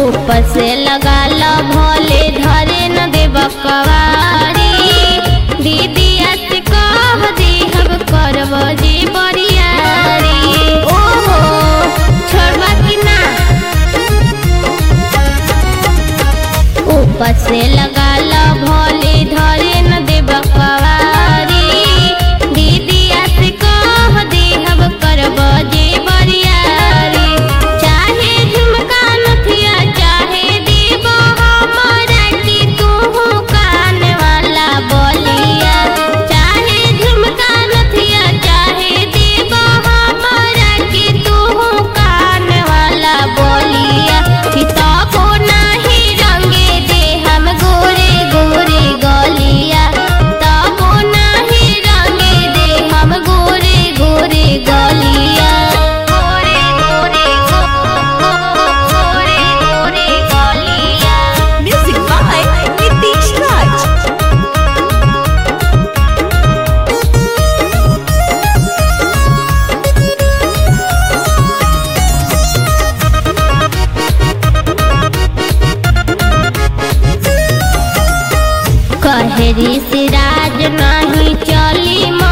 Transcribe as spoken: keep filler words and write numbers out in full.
ऊपर से लगा लो भोले धरे न देब कवारी दीदी से कह दी हम करब जी बरियारी। ओहो छोड़बा कि ना ऊपर से लगा लो भोले धरे न देब कवारी दीदी से कह दी हम करब जी बरियारी। चाहे झुमका नथिया चाहे देब हमरा की तू कान वाला बोलिया चाहे झुमका नथिया चाहे देब हमरा की तू कान वाला बोलिया। तबो नाही रंगे दे हम गोरे गोरे गलिया तबो नाही रंगे दे हम गोरे गोरे गलिया। गोरे गोरे गोरे गोरे गलिया। Music by Nitish Raj. कहरी सिराज नहीं चली